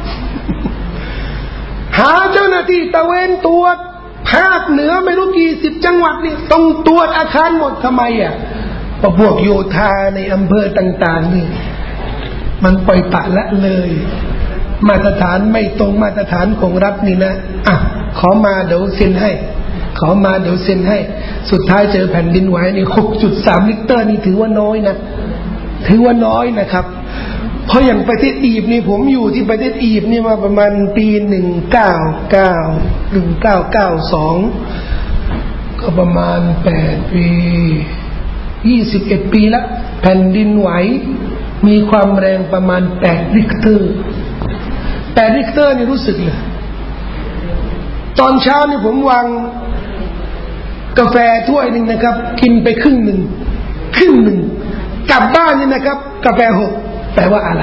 หาเจ้าหน้าที่ตะเวนตรวจภาคเหนือไม่รู้กี่สิบจังหวัดนี่ต้องตรวจอาคารหมดทำไมอ่ะเพราะพวกโยธาในอำเภอต่างๆนี่มันปล่อยปละละเลยมาตรฐานไม่ตรงมาตรฐานของรัฐนี่นะอ่ะขอมาเดี๋ยวเซ็นให้ขอมาเดี๋ยวเซ็นให้สุดท้ายเจอแผ่นดินไหวนี่ หกจุดสาม ลิกเตอร์นี่ถือว่าน้อยนะถือว่าน้อยนะครับเพราะอย่างประเทศอียิปต์นี่ผมอยู่ที่ประเทศอียิปต์นี่มาประมาณปีหนึ่งเก้าเก้าหนึ่งเก้าเก้าสองก็ประมาณแปดปียี่สิบเอ็ดปีละแผ่นดินไหวมีความแรงประมาณแปดริกเตอร์แปดริกเตอร์นี่รู้สึกเลยตอนเช้านี่ผมวางกาแฟถ้วยหนึ่งนะครับกินไปครึ่งหนึ่งครึ่งหนึ่งกลับบ้านนี่นะครับกาแฟหกแปลว่าอะไร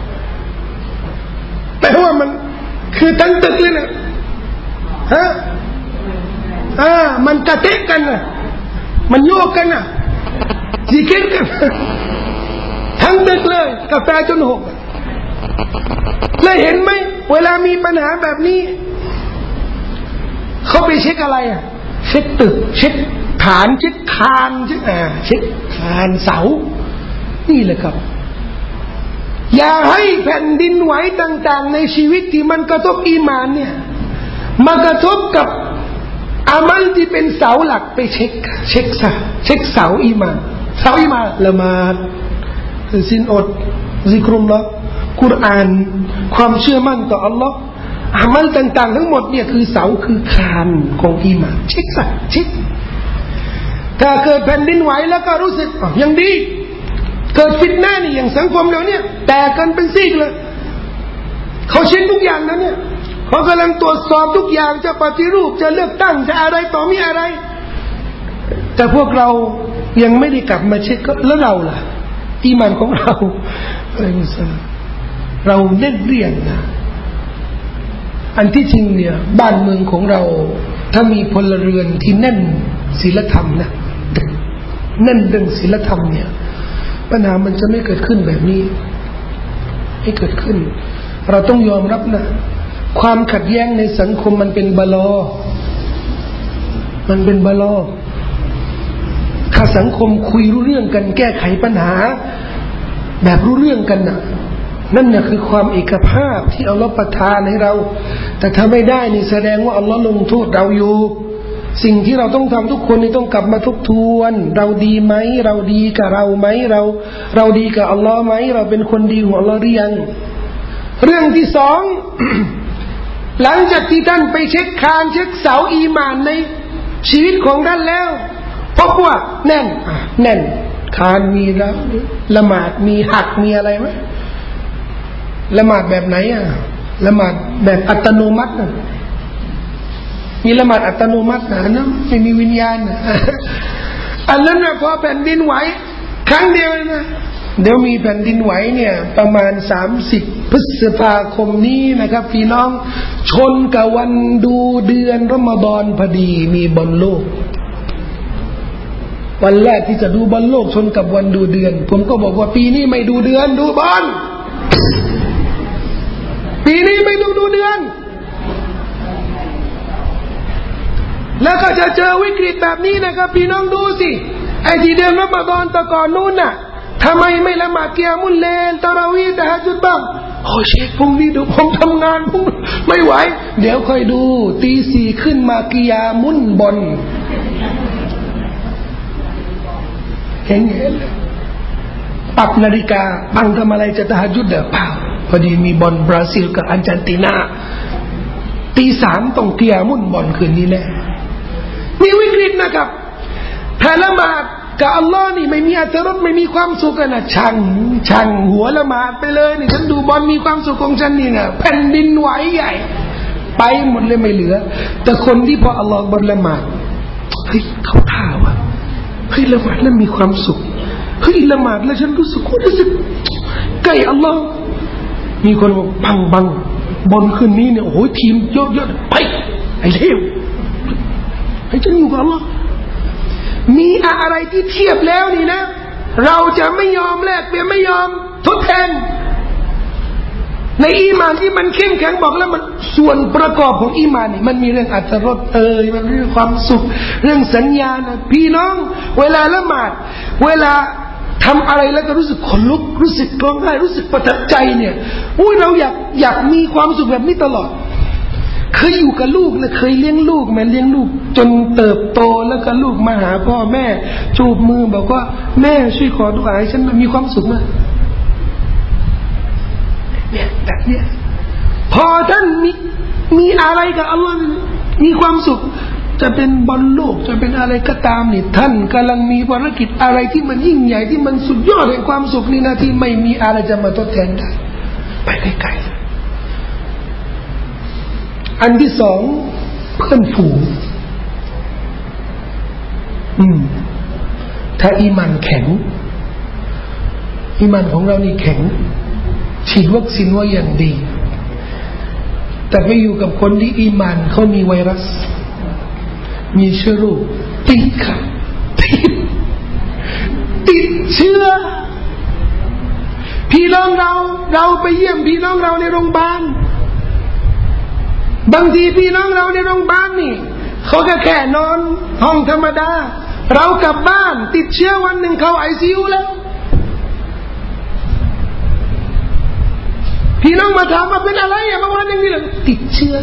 แปลว่ามันคือทั้งตึกเลยนะฮะอ่ามันกระเตะกันนะมันโยกกันนะซิกเก็ตกันทั้งตึกเลยกาแฟจนหกเลยเห็นไหมเวลามีปัญหาแบบนี้เขาไปเช็คอะไรอ่ะเช็คตึกเช็คฐานเช็คคานเช็คอ่าเช็คคานเสานี่แหละครับอย่าให้แผ่นดินไหวต่างๆในชีวิตที่มันกระทบอีหม่านเนี่ยมากระทบกับอามัลที่เป็นเสาหลักไปเช็คเช็คซะเช็คเสาอีหม่านเสาอีหม่านละหมาดศีลอดซิกรุลลอฮ์กุรอานความเชื่อมั่นต่ออัลลอฮ์อามัลต่างๆทั้งหมดเนี่ยคือเสาคือคานของอีหม่านเช็คซะเช็คถ้าเกิดแผ่นดินไหวแล้วก็รู้สึกอ๋อยังดีเกิดฟิตนะนี่อย่างสังคมเราเนี่ยแตกกันเป็นซีกเลยเขาเช็คทุกอย่างนะเนี่ยเขากำลังตรวจสอบทุกอย่างจะปฏิรูปจะเลือกตั้งจะอะไรต่อมีอะไรแต่พวกเรายังไม่ได้กลับมาเช็คแล้วเราล่ะอีหม่านของเราอะไรมุสลิมเราเน้นเรียนนะอันที่จริงเนี่ยบ้านเมืองของเราถ้ามีพลเรือนที่แน่นศีลธรรมนะแน่นเรื่องศีลธรรมเนี่ยปัญหามันจะไม่เกิดขึ้นแบบนี้ไม่เกิดขึ้นเราต้องยอมรับนะความขัดแย้งในสังคมมันเป็นบลอมันเป็นบลอถ้าสังคมคุยรู้เรื่องกันแก้ไขปัญหาแบบรู้เรื่องกันนะนั่นน่ะคือความเอกภาพที่อัลลอฮฺประทานให้เราแต่ถ้าไม่ได้นี่แสดงว่าอัลลอฮฺลงโทษเราอยู่สิ่งที่เราต้องทำทุกคนนี่ต้องกลับมาทบทวนเราดีไหมเราดีกับเราไหมเราเราดีกับอัลลอฮ์ไหมเราเป็นคนดีของอัลลอฮ์หรือยังเรื่องที่สอง หลังจากที่ท่านไปเช็คคานเช็คเสาอีหม่านในชีวิตของท่านแล้วพบว่าแน่นแน่นคานมีแล้วละหมาดมีหักมีอะไรไหมละหมาดแบบไหนอ่ะละหมาดแบบอัตโนมัตินะมีละหมาดอัตโนมัตินะนะไม่มีวิญญาณนะอันนั้นนะพอแผ่นดินไหวครั้งเดียวนะเดี๋ยวมีแผ่นดินไหวเนี่ยประมาณสามสิบพฤษภาคมนี้นะครับพี่น้องชนกับวันดูเดือนรอมฎอนพอดีมีบอลโลกวันแรกที่จะดูบอลโลกชนกับวันดูเดือนผมก็บอกว่าปีนี้ไม่ดูเดือนดูบอลปีนี้ไม่ดูดูเดือนแล้วก็จะเจอวิกฤตแบบนี้นะครับพี่น้องดูสิไอ้ที่เดือนรอมฎอนตะก่อนนู้นน่ะทำไมไม่ละหมาดกิยามุลเลลตะเราะวีห์ตะฮัจญุดบ้างโอ้เชคพรุ่งนี้เดี๋ยวผมทำงานผมไม่ไหวเดี๋ยวค่อยดูตีสี่ขึ้นมากิยามุลบอลเห็นเห็นปรับนาฬิกาบังทำอะไรจะตะฮัจญุดเด้อเปล่าพอดีมีบอลบราซิลกับอาร์เจนตินาตีสามต้องกิยามุลบอลคืนนี้แน่มีวิกฤตนะครับถ้าละหมาดกับอัลลอฮ์นี่ไม่มีอัตรสไม่มีความสุขกันนะช่างช่างหัวละหมาดไปเลยนี่ฉันดูบอลมีความสุขของฉันนี่นะแผ่นดินไหวใหญ่ไปหมดเลยไม่เหลือแต่คนที่พออัลลอฮ์บนละหมาดเฮ้ยเขาท่าวะเฮ้ยละหมาดแล้วมีความสุขเฮ้ยละหมาดแล้วฉันรู้สึกรู้สึกใกล้อัลลอฮ์มีคนบอกบังบังบอลคืนนี้เนี่ยโอ้โหทีมเยอะเยอะไปไอ้เลวให้ฉันอยู่กับอัลลอฮ์มีอะไรที่เทียบแล้วนี่นะเราจะไม่ยอมแลกเปลี่ยนไม่ยอมทดแทนในอีหม่านที่มันเข้มแข็งบอกแล้วมันส่วนประกอบของอีหม่านนี่มันมีเรื่องอัตรสเอ่ยมันเรื่องความสุขเรื่องสัญญานะพี่น้องเวลาละหมาดเวลาทำอะไรแล้วก็รู้สึกขนลุกรู้สึกร้องไห้รู้สึกประทับใจเนี่ยอุ้ยเราอยากอยากมีความสุขแบบนี้ตลอดเคยอยู่กับลูกนะเคยเลี้ยงลูกแม่เลี้ยงลูกจนเติบโตแล้วก็ลูกมาหาพ่อแม่จูบมือบอกว่าแม่ช่วยขอดุอาให้ฉันมีความสุขมากเนี่ยแบบเนี้ยพอท่านมีมีอะไรกับอัลลอฮ์มีความสุขจะเป็นบอลโลกจะเป็นอะไรก็ตามนี่ท่านกำลังมีภารกิจอะไรที่มันยิ่งใหญ่ที่มันสุดยอดแห่งความสุขนี่นะที่ไม่มีอะไรจะมาทดแทนได้ไปไกลๆอันที่สองเพื่อนฝูงอืมถ้าอีหมันแข็งอีหมันของเรานี่แข็งฉีดวัคซีนว่าอย่างดีแต่ไปอยู่กับคนที่อีหมันเขามีไวรัสมีเชื้อโรคติดค่ะติดติดเชื้อพี่น้องเราเราไปเยี่ยมพี่น้องเราในโรงพยาบาลบางทีพี่น้องเราในโรงพยาบาลนี่เขาก็แค่นอนห้องธรรมดาเรากลับบ้านติดเชื้อวันหนึ่งเข้าไอซียูแล้วพี่น้องมาถามว่าเป็นอะไรอ่ะเมื่อวานอย่างนี้เลยติดเชื้อ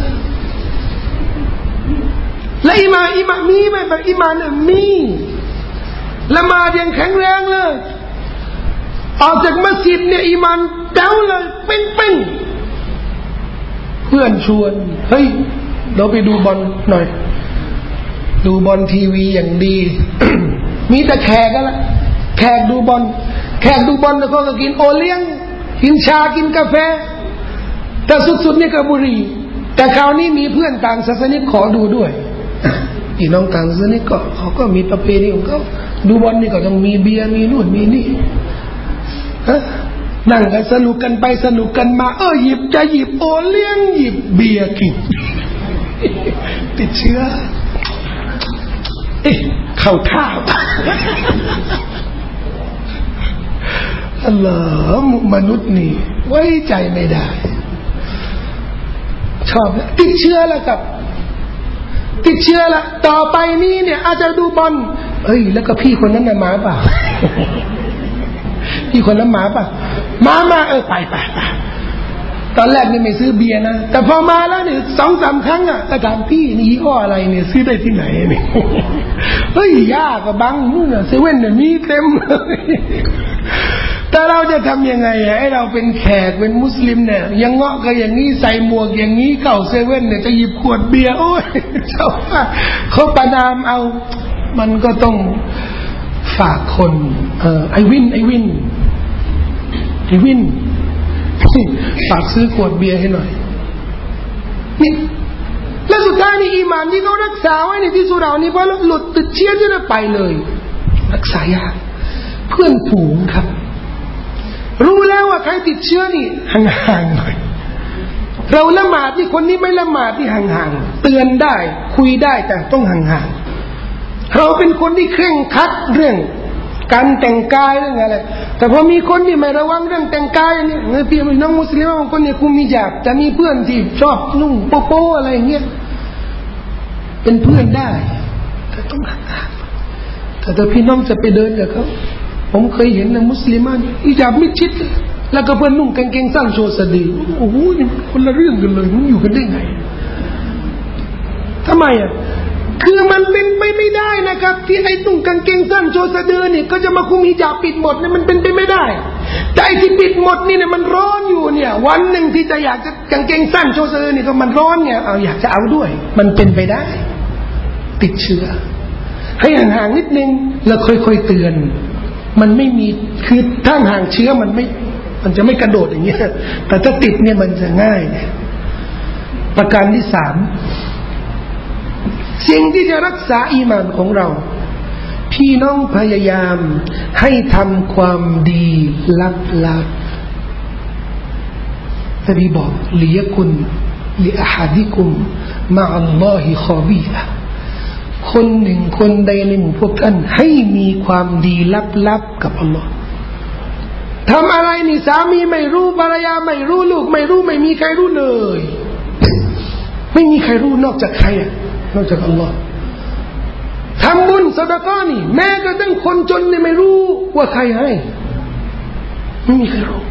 และอิมานอิมานมีไหมแบบอิมานเนี่ยมีละหมาดยังแข็งแรงเลยออกจากมัสยิดเนี่ยอิมานเด้าเลยเป้งๆเพื่อนชวนเฮ้ยเราไปดูบอลหน่อยดูบอลทีวีอย่างดี มีแต่แขกกันละแขกดูบอลแขกดูบอลแล้วก็กินโอเลี้ยงกินชากินกาแฟแต่สุดๆนี่ก็บุหรี่แต่คราวนี้มีเพื่อนต่างศาสนาขอดูด้วยพี่น้องต่างศาสนาก็เขาก็มีประเพณีของเขาดูบอลนี่ก็ต้องมีเบียร์มีนู่นมีนี่ฮะนั่งกันสนุกกันไปสนุกกันมาเออหยิบจะหยิบโอเลี้ยงหยิบเบียร์กินติดเชื้อเอ๊ะเข้าท่าอัลลอฮ์มนุษย์นี่ไว้ใจไม่ได้ชอบติดเชื้อแล้วกับติดเชื้อละต่อไปนี้เนี่ยอาจจะดูบอลเอ้ยแล้วก็พี่คนนั้นน่ะมาเปล่าพี่คนนั้นมาเปล่ามามาเออไปไปไปตอนแรกนี่ไม่ซื้อเบียร์นะแต่พอมาแล้วเนี่ยสองสามครั้งอ่ะก็ถามพี่นี่ยี่ห้ออะไรเนี่ยซื้อได้ที่ไหนเนี่ยเฮ้ยยากกับบังนู่นน่ะเซเว่นเนี่ยมีเต็มเลยแต่เราจะทำยังไงอ่ะให้เราเป็นแขกเป็นมุสลิมเนี่ยยังเงาะก็อย่างนี้ใส่หมวกอย่างนี้เข้าเซเว่นเนี่ยจะหยิบขวดเบียร์โอ้ยเจ้าเขาประนามเอามันก็ต้องฝากคนเออไอวินไอวินไอวินฝากซื้อขวดเบียร์ให้หน่อยนี่แล้วสุดท้ายนี่อีหม่านที่เขารักษาไว้ในที่สุรานี่พอหลุดติดเชื้อจะไปเลยรักษายากเพื่อนฝูงครับรู้แล้วว่าใครติดเชื้อนี่ห่างๆหน่อยเราละหมาดที่คนนี้ไม่ละหมาดที่ห่างๆเตือนได้คุยได้แต่ต้องห่างๆเราเป็นคนที่เคร่งครัดเรื่องการแต่งกายเรื่องอะไรแต่พอมีคนที่ไม่ระวังเรื่องแต่งกายเนี่ยเพี่น้องมุสลิมบางคนเนี่ยคุมมิญาบแต่มีเพื่อนที่ชอบนุ่งโป๊ะๆอะไรอย่างเงี้ยเป็นเพื่อนได้แต่ต้องห่างๆแต่ถ้าพี่น้องจะไปเดินกับเขาผมเคยเห็นนะมุสลิมานอิจาบมิดชิดแล้วก็เพื่อนนุ่งกางเกงสั้นโชว์สะดือโอ้โหนี่คนละเรื่องกันเลยมันอยู่กันได้ไงทำไมอ่ะคือมันเป็นไปไม่ได้นะครับที่ไอ้นุ่งกางเกงสั้นโชว์สะดือนี่ก็จะมาคุมฮิญาบปิดหมดเนี่ยมันเป็นไปไม่ได้แต่ไอ้ที่ปิดหมดนี่เนี่ยมันร้อนอยู่เนี่ยวันหนึ่งที่จะอยากจะกางเกงสั้นโชว์สะดือนี่ก็มันร้อนไงเอาอยากจะเอาด้วยมันเป็นไปได้ติดเชื้อให้ห่างๆนิดนึงแล้วค่อยๆเตือนมันไม่มีคือถ้าห่างเชื้อมันไม่มันจะไม่กระโดดอย่างเงี้ยแต่ถ้าติดเนี่ยมันจะง่ายเนี่ยประการที่สามสิ่งที่จะรักษาอีหม่านของเราพี่น้องพยายามให้ทำความดีลับๆนบีบอกลิยกุนลิอะฮัดิกุมมะอัลลอฮิคอบีละคนหนึ่งคนใดในหมู่พวกท่านให้มีความดีลับๆกับอัลลอฮ์ทำอะไรนี่สามีไม่รู้ภรรยาไม่รู้ลูกไม่รู้ไม่มีใครรู้เลยไม่มีใครรู้นอกจากใครอ่ะนอกจากอัลลอฮ์ทำบุญซะดะกอนี่แม้กระทั่งคนจนเนี่ยไม่รู้ว่าใครให้ไม่มีใครรู้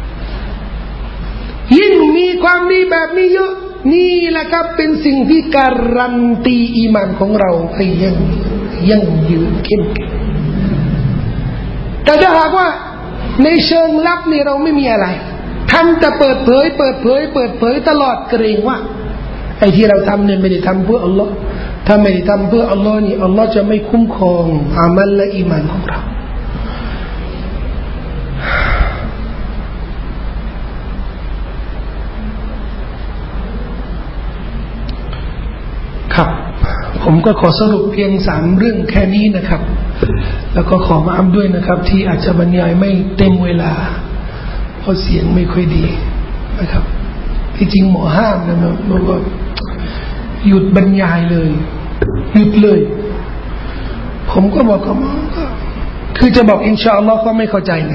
ยิ่งมีความดีแบบนี้เยอะนี่แหละครับเป็นสิ่งที่การันตีอีหม่านของเราให้ยังยังยืนเข้มแข็งแต่ถ้าหากว่าในเชิงลับนี่เราไม่มีอะไรทำแต่เปิดเผยเปิดเผยเปิดเผยตลอดเกรงว่าไอ้ที่เราทำเนี่ยไม่ได้ทำเพื่ออัลลอฮ์ถ้าไม่ได้ทำเพื่ออัลลอฮ์นี่อัลลอฮ์จะไม่คุ้มครองอามัลและอีหม่านของเราครับผมก็ขอสรุปเพียงสามเรื่องแค่นี้นะครับแล้วก็ขอมาอ้ำด้วยนะครับที่อาจจะบรรยายไม่เต็มเวลาเพราะเสียงไม่ค่อยดีนะครับที่จริงหมอห้ามนะบอกว่าหยุดบรรยายเลยหยุดเลยผมก็บอกกับหมอก็คือจะบอกอินชาอัลลอฮ์ก็ไม่เข้าใจไง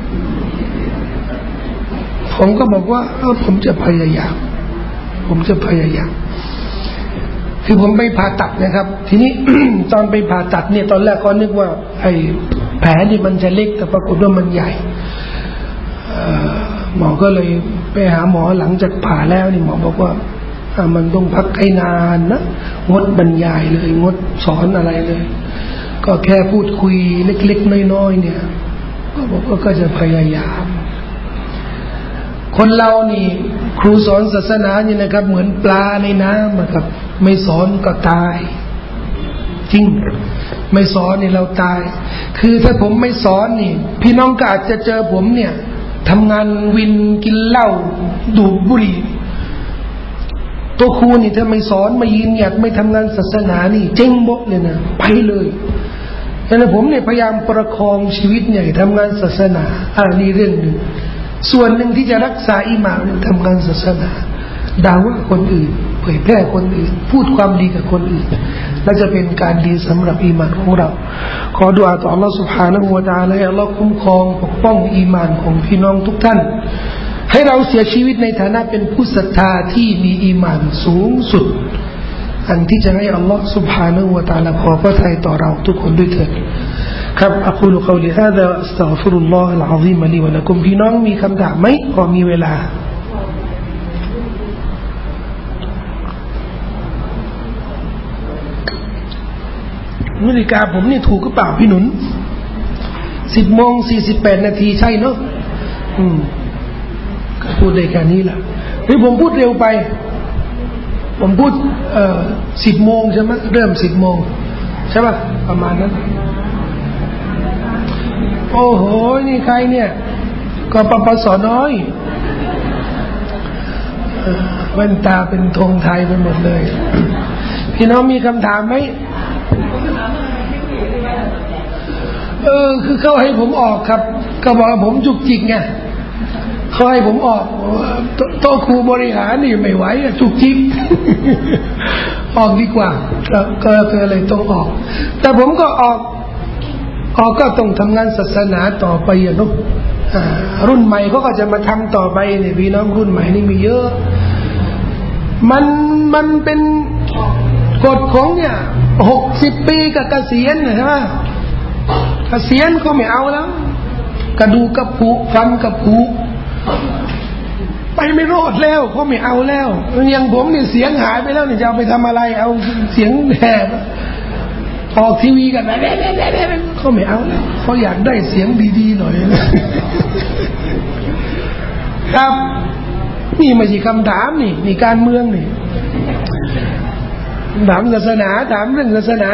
ผมก็บอกว่าเออผมจะพยายามผมจะพยายามคือผมไปผ่าตัดนะครับทีนี้ ตอนไปผ่าตัดเนี่ยตอนแรกก็นึกว่าไอ้แผลนี่มันจะเล็กแต่ปรากฏว่ามันใหญ่หมอก็เลยไปหาหมอหลังจากผ่าแล้วนี่หมอบอกว่ามันต้องพักให้นานนะงดบรรยายเลยงดสอนอะไรเลยก็แค่พูดคุยเล็กๆน้อยๆเนี่ยก็บอกว่าก็จะพยายามคนเรานี่ครูสอนศาสนานี่นะครับเหมือนปลาในน้ำนะครับไม่สอนก็ตายจริงไม่สอนนี่เราตายคือถ้าผมไม่สอนนี่พี่น้องก็อาจจะเจอผมเนี่ยทำงานวินกินเหล้าดูดบุหรี่ตัวครูนี่ถ้าไม่สอนไม่ยืนหยัดไม่ทำงานศาสนานี่เจ๊งบกเลยนะไปเลยดังนั้นผมเนี่ยพยายามประคองชีวิตเนี่ยทำงานศาสนาอันนี้เรื่องหนึ่งส่วนหนึ่งที่จะรักษาอีหม่านทำงานศาสนาด่าว่าคนอื่นเผยแพร่คนอื่นพูดความดีกับคนอื่นและจะเป็นการดีสำหรับอีหม่านของเราขอดุอาต่อ Allah سبحانه และ تعالى ให้ Allah คุ้มครองปกป้องอีหม่านของพี่น้องทุกท่านให้เราเสียชีวิตในฐานะเป็นผู้ศรัทธาที่มีอีหม่านสูงสุดอันที่จะให้ Allah سبحانه และ تعالى ขอพระทัยต่อเราทุกคนด้วยเถิดครับอะกูลุกอลิฮาซาอัสตัฆฟิรุลลอฮุลอะซีมลิวะละกุมพี่น้องมีคำถามไหมพอมีเวลานาฬิกาผมนี่ถูกหรือเปล่าพี่หนุนสิบโมงสี่สิบแปดนาทีใช่เนาะอืมก็พูดได้แค่นี้แหละหรือผมพูดเร็วไปผมพูดเอ่อสิบโมงใช่ไหมเริ่มสิบโมงใช่ป่ะประมาณนั้นโอ้โหนี่ใครเนี่ยก็ปปสน้อยแว่นตาเป็นธงไทยไปหมดเลยพี่น้องมีคำถามไหมเออคือเขาให้ผมออกครับก็บอกผมจุกจิกไงเขาให้ผมออกโต๊ะครูบริหารนี่ไม่ไหวจุกจิกออกดีกว่าก็ก็เลยต้องออกแต่ผมก็ออกออกก็ต้องทำงานศาสนาต่อไปอ่ะเนาะรุ่นใหม่เขาก็จะมาทำต่อไปเนี่ยพี่น้องรุ่นใหม่นี่มีเยอะมันมันเป็นกฎของเนี่ยหกสิบปีกับเกษียณใช่ไหมเกษียณก็ไม่เอาแล้วกระดูกกับผุฟันกับผุไปไม่รอดแล้วเขาไม่เอาแล้วอย่างผมเนี่ยเสียงหายไปแล้วเนี่ยจะเอาไปทำอะไรเอาเสียงแหบออกทีวีกันนะเขาไม่เอาแล้วเขาอยากได้เสียงดีๆหน่อยครับนี่ไม่ใช่คำถามนี่นี่การเมืองนี่ถามศาสนาถามเรื่องศาสนา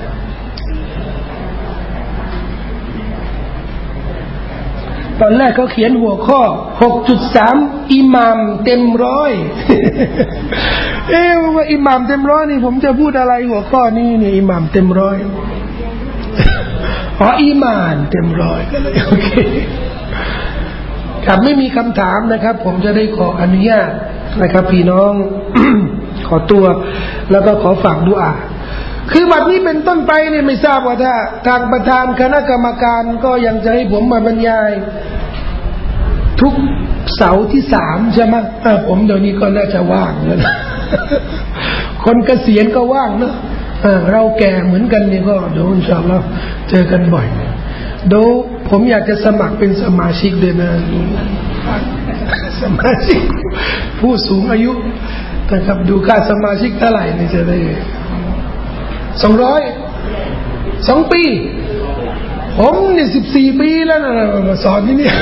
ตอนแรกเขาเขียนหัวข้อ หกจุดสาม อิหม่ามเต็มร้อยเอ๊ะว่าอิหม่ามเต็มร้อยนี่ผมจะพูดอะไรหัวข้อนี้นี่อิหม่ามเต็มร้อยอ๋ออิหม่านเต็มร้อยก็เลยโอเคครับไม่มีคำถามนะครับผมจะได้ขออนุญาตนะครับพี่น้อง ขอตัวแล้วก็ขอฝากดุอาคือบัดนี้เป็นต้นไปเนี่ยไม่ทราบว่าถ้าทางประธานคณะกรรมการก็ยังจะให้ผมมาบรรยายทุกเสาร์ที่สามใช่ไหมผมเดี๋ยวนี้ก็น่าจะว่างแล้วนะคนเกษียณก็ว่างเนอะเราแก่เหมือนกันนี่ก็เดี๋ยวอินชาอัลลอฮ์เจอกันบ่อยเดี๋ยวผมอยากจะสมัครเป็นสมาชิกด้วยนะสมาชิกผู้สูงอายุนะครับดูค่าสมาชิกเท่าไหร่นี่จะได้สองร้อยสองปีผมนี่สิบสี่ปีแล้วนะมาสอนที่นี่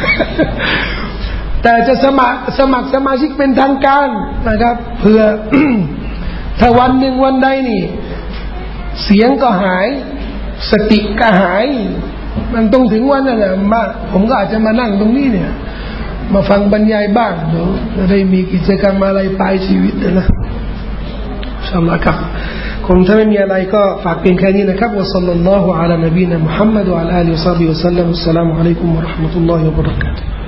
แต่จะสมัครสมัครสมาชิกเป็นทางการนะครับเพื่อ ถ้าวันหนึ่งวันใดนี่เสียงก็หายสติก็หายมันต้องถึงวันนั้นนะมาผมก็อาจจะมานั่งตรงนี้เนี่ยมาฟังบรรยายบ้างเดี๋ยวจะได้มีกิจกรรมอะไรปลายชีวิตนะอินชาอัลลอฮ์ครับคงถ้าไม่มีอะไรก็ฝากเพียงแค่นี้นะครับวะซัลลัลลอฮุอะลานบีนะมุฮัมมัดวะอะลาอาลิฮิวะศอฮบิวะซัลลัมอัสสลามุอะลัยกุมวะเราะห์มะตุลลอฮิวะบะเราะกาตุฮ์